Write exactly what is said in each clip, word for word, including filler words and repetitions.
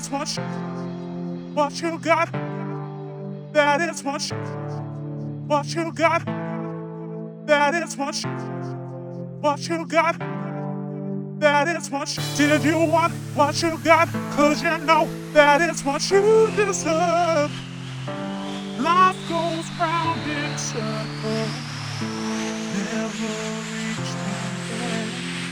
is what you, what you got. That is what you, what you got. That is what you, what you got. That is what you, did you want what you got? Cause you know that is what you deserve. Life goes round in circles, never reach the end.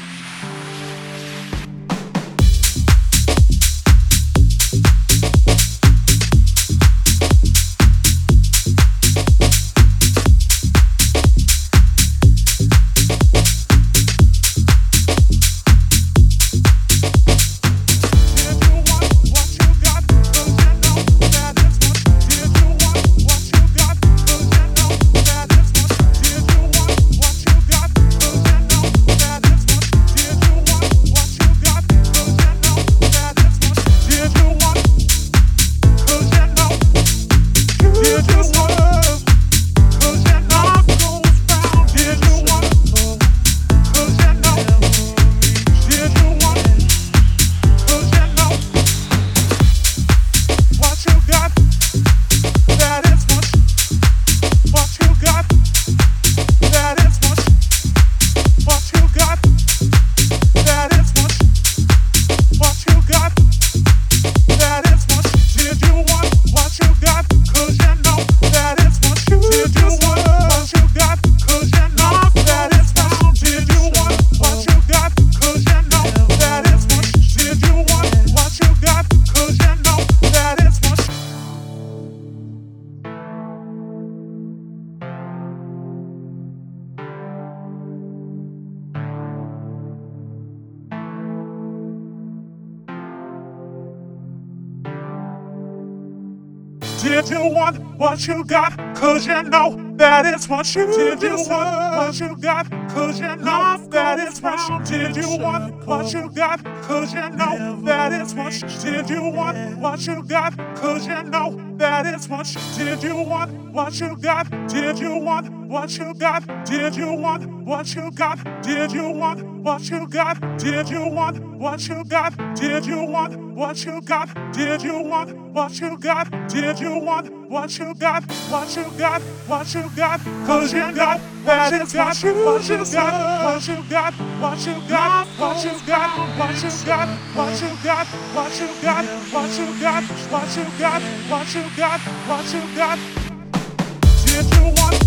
Did you want what you got? Cause you know that is what you did. You want what you got? Cause you know that is what you did. You want what you got? Cause you know that is what you did. You want what you got? Cause you know that is what you did. You want what you got? Did you want what you got? Did you want what you got? Did you want what you got? Did you want what you got? Did you want what you got? Did you want what you got? Did you want what you got? What you got? What you got? Cause you got that is what you what you got? What you got? What you got? What you got? What you got? What you got? What you got? What you got? What you got? What you got? What you got? Did you want